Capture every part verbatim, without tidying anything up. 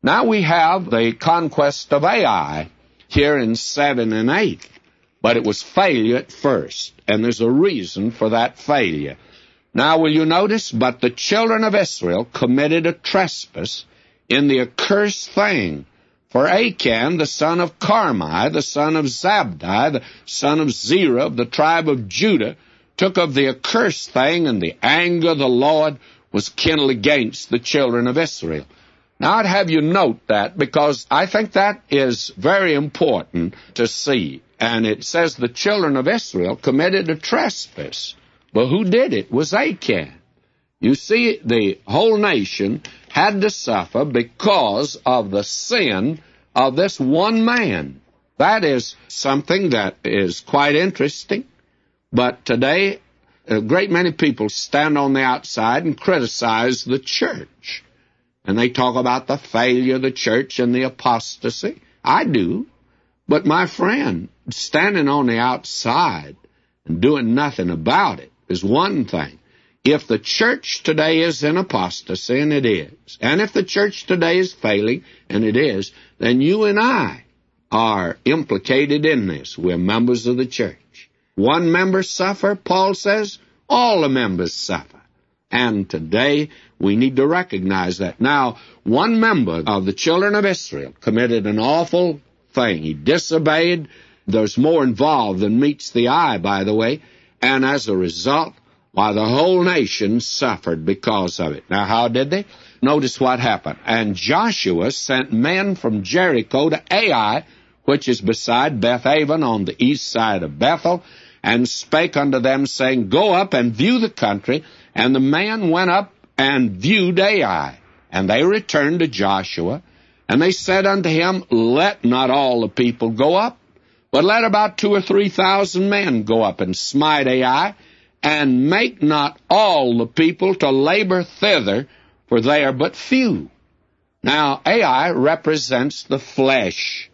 Now we have the conquest of Ai here in seven and eight, but it was failure at first, and there's a reason for that failure. Now will you notice, but the children of Israel committed a trespass in the accursed thing. For Achan, the son of Carmi, the son of Zabdi, the son of Zerah, of the tribe of Judah, took of the accursed thing, and the anger of the Lord was kindled against the children of Israel. Now I'd have you note that, because I think that is very important to see. And it says the children of Israel committed a trespass. But who did it? It was Achan. You see, the whole nation had to suffer because of the sin of this one man. That is something that is quite interesting. But today, a great many people stand on the outside and criticize the church. And they talk about the failure of the church and the apostasy. I do. But my friend, standing on the outside and doing nothing about it is one thing. If the church today is in apostasy, and it is, and if the church today is failing, and it is, then you and I are implicated in this. We're members of the church. One member suffer, Paul says, all the members suffer. And today we need to recognize that. Now, one member of the children of Israel committed an awful thing. He disobeyed. There's more involved than meets the eye, by the way. And as a result, why, the whole nation suffered because of it. Now, how did they? Notice what happened. And Joshua sent men from Jericho to Ai, which is beside Bethaven on the east side of Bethel, and spake unto them, saying, Go up and view the country. And the man went up and viewed Ai. And they returned to Joshua, and they said unto him, Let not all the people go up, but let about two or three thousand men go up and smite Ai, and make not all the people to labor thither, for they are but few. Now, Ai represents the flesh.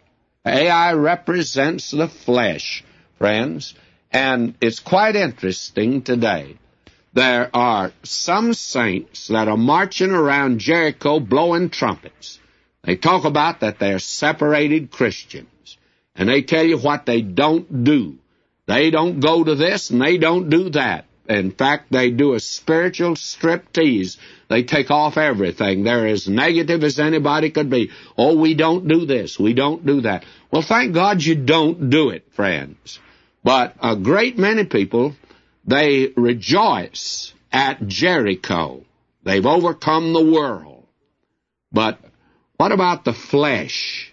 Ai represents the flesh, friends, and it's quite interesting today. There are some saints that are marching around Jericho blowing trumpets. They talk about that they're separated Christians, and they tell you what they don't do. They don't go to this, and they don't do that. In fact, they do a spiritual striptease. They take off everything. They're as negative as anybody could be. Oh, we don't do this. We don't do that. Well, thank God you don't do it, friends. But a great many people, they rejoice at Jericho. They've overcome the world. But what about the flesh?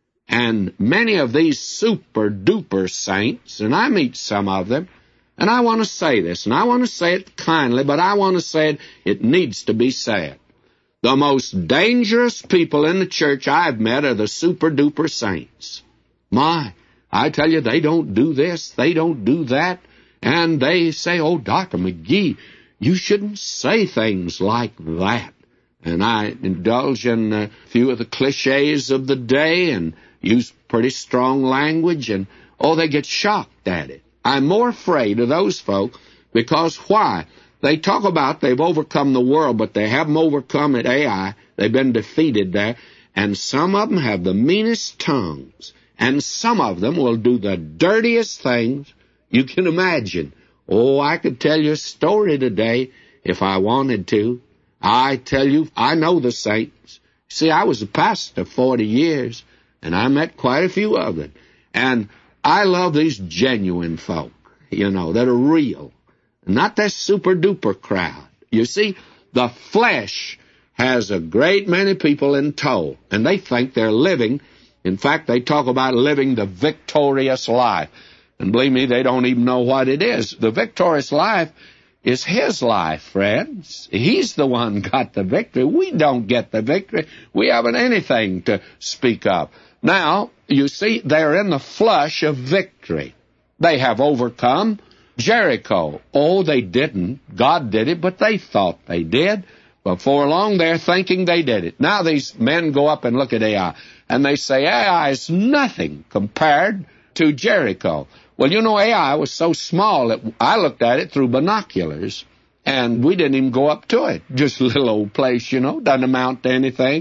And many of these super-duper saints, and I meet some of them, and I want to say this, and I want to say it kindly, but I want to say it, it needs to be said. The most dangerous people in the church I've met are the super-duper saints. My, I tell you, they don't do this, they don't do that, and they say, oh, Doctor McGee, you shouldn't say things like that. And I indulge in a few of the cliches of the day and use pretty strong language, and, oh, they get shocked at it. I'm more afraid of those folk because why? They talk about they've overcome the world, but they haven't overcome at Ai. They've been defeated there. And some of them have the meanest tongues. And some of them will do the dirtiest things you can imagine. Oh, I could tell you a story today if I wanted to. I tell you, I know the saints. See, I was a pastor forty years, and I met quite a few of them. And I love these genuine folk, you know, that are real, not that super-duper crowd. You see, the flesh has a great many people in tow, and they think they're living. In fact, they talk about living the victorious life. And believe me, they don't even know what it is. The victorious life is his life, friends. He's the one got the victory. We don't get the victory. We haven't anything to speak of. Now, you see, they're in the flush of victory. They have overcome Jericho. Oh, they didn't. God did it, but they thought they did. Before long, they're thinking they did it. Now these men go up and look at Ai, and they say, Ai is nothing compared to Jericho. Well, you know, Ai was so small that I looked at it through binoculars, and we didn't even go up to it. Just a little old place, you know, doesn't amount to anything.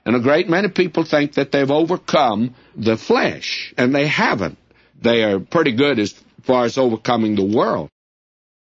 And a great many people think that they've overcome the flesh, and they haven't. They are pretty good as far as overcoming the world.